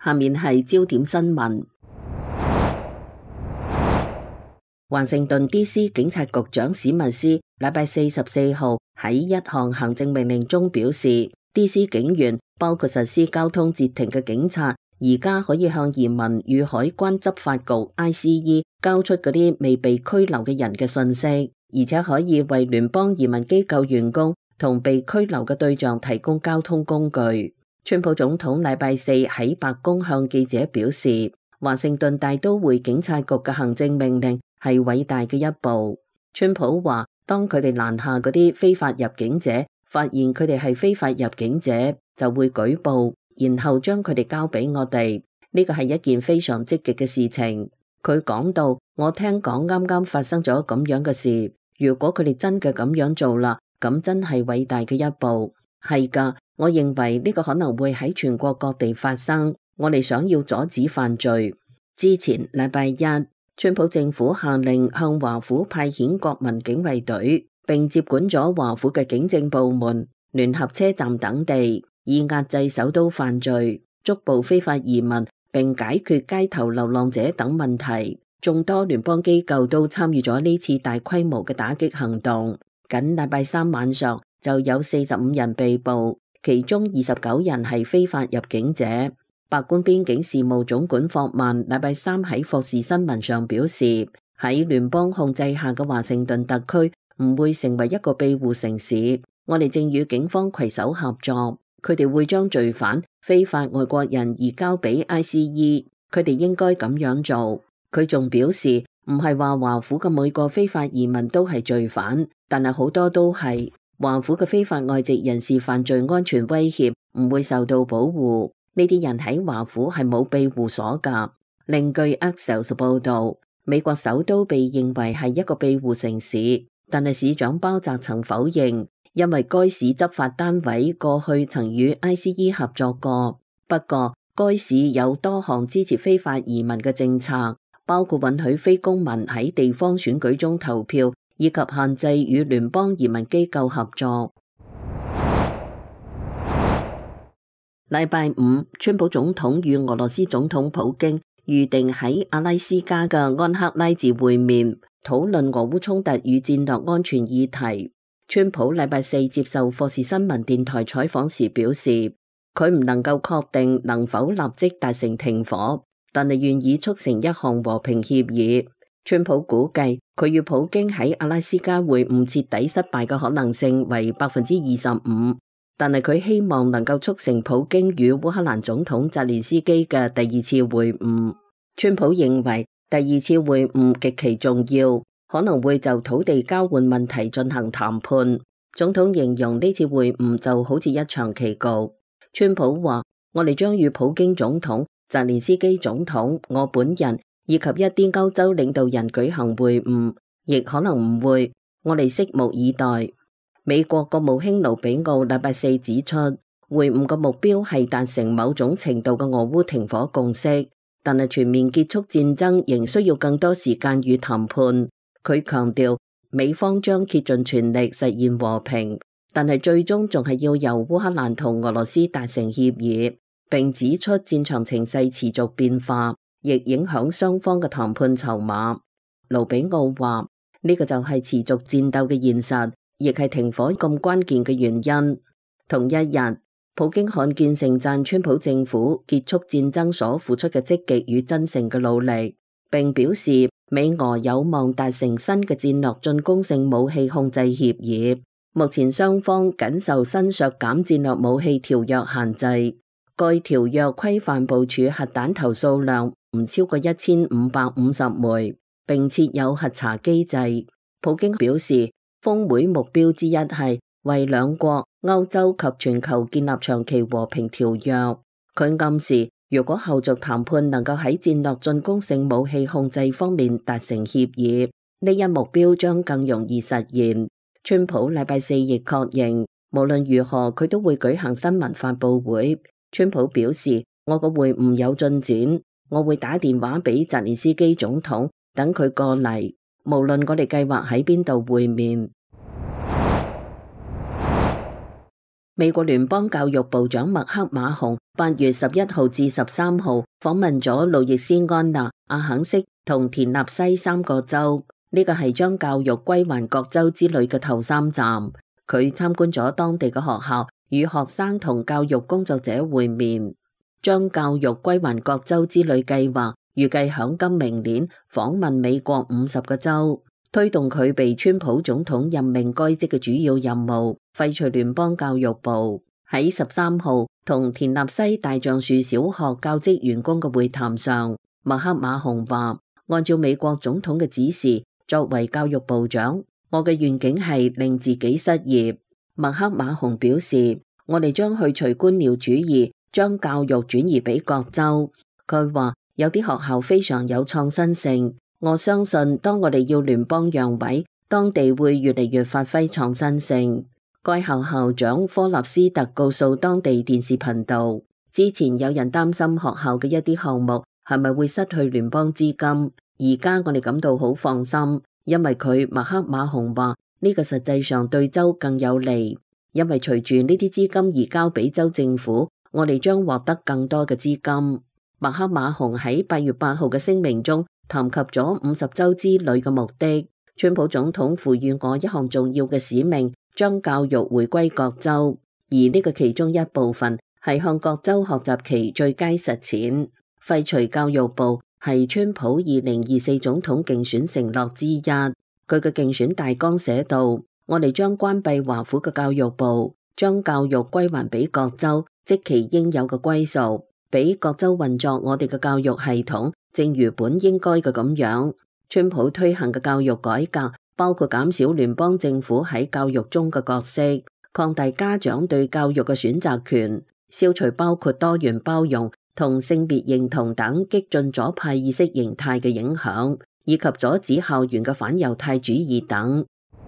下面係焦點新聞。華盛頓 D.C. 警察局長史密斯禮拜44號喺一項行政命令中表示 ，D.C. 警員包括實施交通截停嘅警察，而家可以向移民與海關執法局 ICE 交出嗰啲未被拘留嘅人嘅信息，而且可以為聯邦移民機構員工同被拘留嘅對象提供交通工具。川普總統禮拜四喺白宮向記者表示，華盛頓大都會警察局嘅行政命令係偉大嘅一步。川普話，當佢哋攔下嗰啲非法入境者，發現佢哋係非法入境者，就會舉報，然後將佢哋交俾我哋。呢個係一件非常積極嘅事情。佢講到，我聽講啱啱發生咗咁樣嘅事，如果佢哋真嘅咁樣做啦，咁真係偉大嘅一步。係噶，我認為呢個可能會喺全國各地發生。我哋想要阻止犯罪。之前禮拜一，川普政府下令向華府派遣國民警衛隊，並接管咗華府嘅警政部門、聯合車站等地，以壓制首都犯罪、捉捕非法移民，並解決街頭流浪者等問題。眾多聯邦機構都參與咗呢次大規模嘅打擊行動。僅禮拜三晚上就有45人被捕，其中29人係非法入境者。白宮邊境事務總管霍曼禮拜三喺霍士新聞上表示，喺聯邦控制下嘅華盛頓特區唔會成為一個庇護城市。我哋正與警方攜手合作，佢哋會將罪犯、非法外國人移交俾 ICE， 佢哋應該咁樣做。佢仲表示，唔係話華府嘅每個非法移民都係罪犯，但係好多都係。華府嘅非法外籍人士犯罪安全威脅唔會受到保護。呢啲人喺華府係冇庇護所㗎。另據 Axios 報導，美國首都被認為係一個庇護城市，但係市長鮑澤曾否認，因為該市執法單位過去曾與 ICE 合作過。不過，該市有多項支持非法移民嘅政策，包括允許非公民喺地方選舉中投票，以及限制與聯邦移民機構合作。禮拜五，川普總統與俄羅斯總統普京預定喺阿拉斯加嘅安克拉治會面，討論俄烏衝突與戰略安全議題。川普禮拜四接受霍士新聞電台採訪時表示，佢唔能夠確定能否立即達成停火，但係願意促成一項和平協議。川普估計佢與普京喺阿拉斯加會晤徹底失敗嘅可能性為25%。但係佢希望能夠促成普京與烏克蘭總統澤連斯基嘅第二次會晤。川普認為第二次會晤極其重要，可能會就土地交換問題進行談判。總統形容呢次會晤就好似一場棋局。川普話：我哋將與普京總統、澤連斯基總統、我本人以及一啲歐洲領導人舉行會晤，亦可能唔會。我哋拭目以待。美國國務卿盧比奧禮拜四指出，會晤嘅目標係達成某種程度嘅俄烏停火共識，但係全面結束戰爭仍需要更多時間與談判。佢強調，美方將竭盡全力實現和平，但係最終仲係要由烏克蘭同俄羅斯達成協議，並指出戰場情勢持續變化，亦影響雙方嘅談判籌碼。盧比奧話：呢個就係持續戰鬥嘅現實。亦係停火咁關鍵嘅原因。同一日，普京罕見盛讚川普政府結束戰爭所付出嘅積極與真誠嘅努力，並表示美俄有望達成新嘅戰略進攻性武器控制協議。目前雙方僅受新削減戰略武器條約限制，該條約規範部署核彈頭數量唔超過1550枚，並設有核查機制。普京表示，峰會目標之一係為兩國、歐洲及全球建立長期和平條約。佢暗示，如果後續談判能夠喺戰略進攻性武器控制方面達成協議，呢一目標將更容易實現。川普禮拜四亦確認，無論如何佢都會舉行新聞發佈會。川普表示，我個會晤有進展，我會打電話俾澤連斯基總統，等佢過嚟。無論我哋計劃喺邊度會面。 美國聯邦教育部長麥克馬洪8月11號至13號訪問咗路易斯安那、阿肯色同田納西3個州，呢個係將教育歸還各州之旅嘅頭3站。佢參觀咗當地嘅學校，與學生同教育工作者會面。將教育歸還各州之旅計劃預計響今明年訪問美國50個州，推動佢被川普總統任命該職嘅主要任務，廢除聯邦教育部。喺13號同田納西大橡樹小學教職員工嘅會談上，麥克馬洪話：按照美國總統嘅指示，作為教育部長，我嘅願景係令自己失業。麥克馬洪表示：我哋將去除官僚主義，將教育轉移俾各州。佢話有啲學校非常有創新性，我相信當我哋要聯邦讓位，當地會越嚟越發揮創新性。該校校長科納斯特告訴當地電視頻道，之前有人擔心學校嘅一啲項目係咪會失去聯邦資金，而家我哋感到好放心，因為麥克馬洪話呢個實際上對州更有利，因為隨住呢啲資金移交俾州政府，我哋將獲得更多嘅資金。麥克馬洪喺8月8號嘅聲明中談及咗50州之旅嘅目的。川普總統賦予我一項重要嘅使命，將教育回歸各州，而呢個其中一部分係向各州學習其最佳實踐。廢除教育部係川普2024總統競選承諾之一。佢嘅競選大綱寫道：我哋將關閉華府嘅教育部，將教育歸還俾各州，即其應有嘅歸屬，俾各州運作我哋嘅教育系統，正如本應該嘅咁樣。川普推行嘅教育改革包括減少聯邦政府喺教育中嘅角色，擴大家長對教育嘅選擇權，消除包括多元包容同性別認同等激進左派意識形態嘅影響，以及阻止校園嘅反猶太主義等。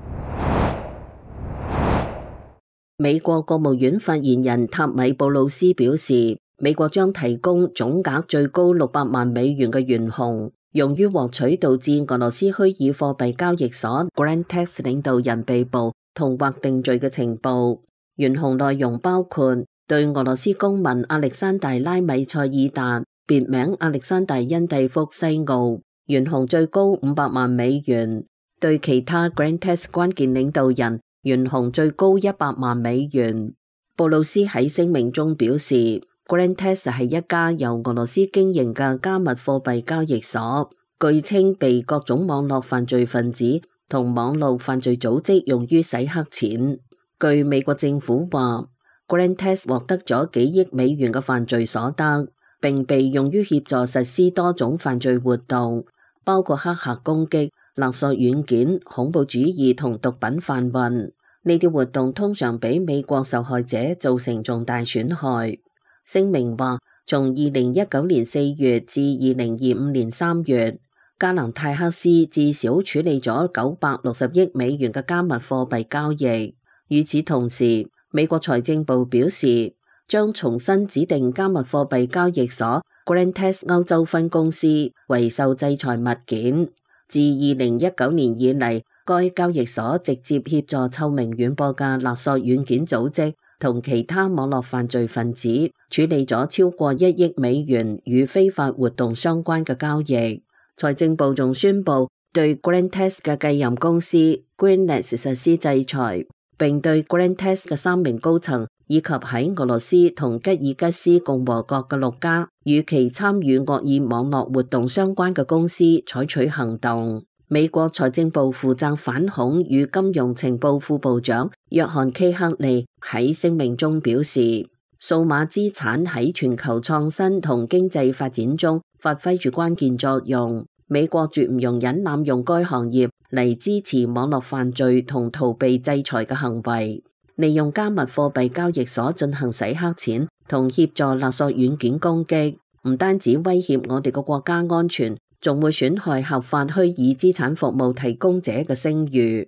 美國國務院發言人塔米布魯斯表示，美國將提供總額最高600萬美元嘅懸紅，用於獲取導致俄羅斯虛擬貨幣交易所 GrandText 領導人被捕同或定罪嘅情報。懸紅內容包括對俄羅斯公民亞歷山大拉米塞爾達（別名亞歷山大因蒂福西奧）懸紅最高500萬美元；對其他 GrandText 關鍵領導人懸紅最高100萬美元。布魯斯喺聲明中表示，GrandText 係一家由俄羅斯經營嘅加密貨幣交易所，據稱被各種網絡犯罪分子同網絡犯罪組織用於洗黑錢。據美國政府話，GrandText 獲得咗幾億美元嘅犯罪所得，並被用於協助實施多種犯罪活動，包括黑客攻擊、勒索軟件、恐怖主義同毒品販運。呢啲活動通常俾美國受害者造成重大損害。聲明話，從2019年4月至2025年3月，加蘭泰克斯至少處理咗960億美元嘅加密貨幣交易。與此同時，美國財政部表示，將重新指定加密貨幣交易所 GrandText 歐洲分公司為受制裁物件。自2019年以嚟，該交易所直接協助臭名遠播嘅勒索軟件組織同其他網絡犯罪分子處理咗超過1億美元與非法活動相關嘅交易。財政部仲宣布對 GrandText 嘅繼任公司 GreenLake 實施制裁，並對 GrandText 嘅3名高層以及喺俄羅斯同吉爾吉斯共和國嘅6家與其參與惡意網絡活動相關嘅公司採取行動。美國財政部負責反恐與金融情報副部長約翰 K 克利喺聲明中表示，數碼資產喺全球創新同經濟發展中發揮住關鍵作用。美國絕唔容忍濫用該行業嚟支持網絡犯罪同逃避制裁嘅行為，利用加密貨幣交易所進行洗黑錢同協助勒索軟件攻擊，唔單止威脅我哋嘅國家安全，仲會損害合法虛擬資產服務提供者嘅聲譽。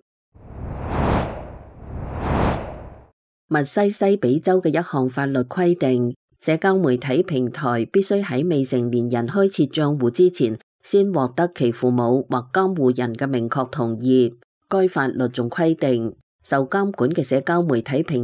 密西西比州嘅一項法律規定，社交媒體平台必須喺未成年人開設賬戶之前，先獲得其父母或監護人嘅明確同意。該法律仲規定，受監管嘅社交媒體平台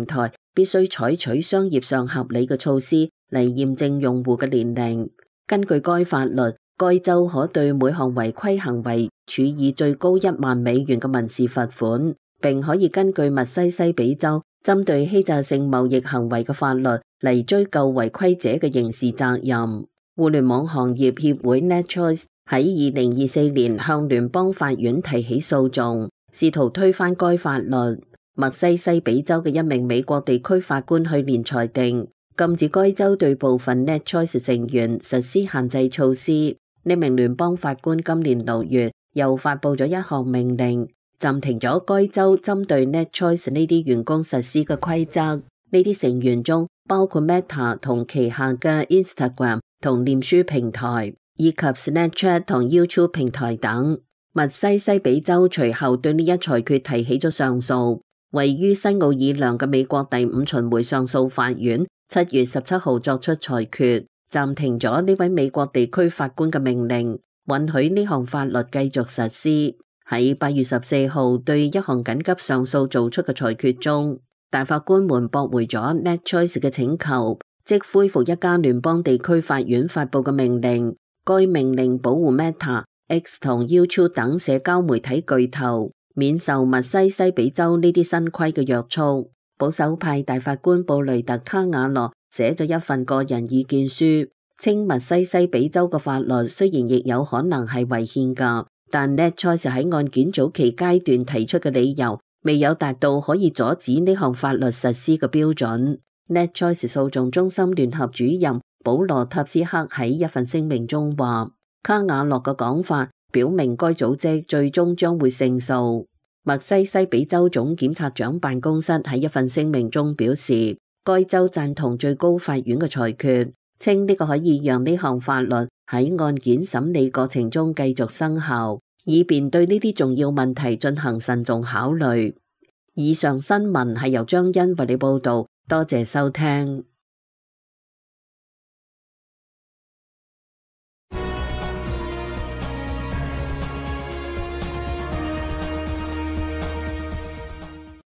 必須採取商業上合理嘅措施嚟驗證用戶嘅年齡。根據該法律，該州可對每項違規行為處以最高$10,000嘅民事罰款，並可以根據密西西比州針對欺詐性貿易行為嘅法律嚟追究違規者嘅刑事責任。互聯網行業協會 NetChoice 喺2024年向聯邦法院提起訴訟，試圖推翻該法律。密西西比州嘅一名美國地區法官去年裁定，禁止該州對部分 NetChoice 成員實施限制措施。呢名聯邦法官今年6月又發佈咗一項命令，暫停咗該州針對 NetChoice 呢啲員工實施嘅規則。呢啲成員中包括 Meta 同旗下嘅 Instagram 同臉書平台，以及 Snapchat 同 YouTube 平台等。密西西比州隨後對呢一裁決提起咗上訴。位於新奧爾良嘅美國第5巡迴上訴法院7月17號作出裁決，暫停咗呢位美國地區法官嘅命令，允許呢項法律繼續實施。喺8月14號對一項緊急上訴做出嘅裁決中，大法官們駁回咗 NetChoice 嘅請求，即恢復一家聯邦地區法院發佈嘅命令。該命令保護 Meta、X 同 YouTube 等社交媒體巨頭免受密西西比州呢啲新規嘅約束。保守派大法官布雷特卡瓦諾寫咗一份個人意見書，稱密西西比州嘅法律雖然亦有可能係違憲㗎，但 NetChoice 喺案件早期階段提出嘅理由未有達到可以阻止呢項法律實施嘅標準。NetChoice 訴訟中心聯合主任保羅塔斯克喺一份聲明中話，卡瓦諾嘅講法表明該組織最終將會勝訴。密西西比州總檢察長辦公室喺一份聲明中表示，該州贊同最高法院嘅裁決，稱呢個可以讓呢項法律喺案件審理過程中繼續生效，以便對呢啲重要問題進行慎重考慮。以上新聞係由張欣為你報道，多謝收聽。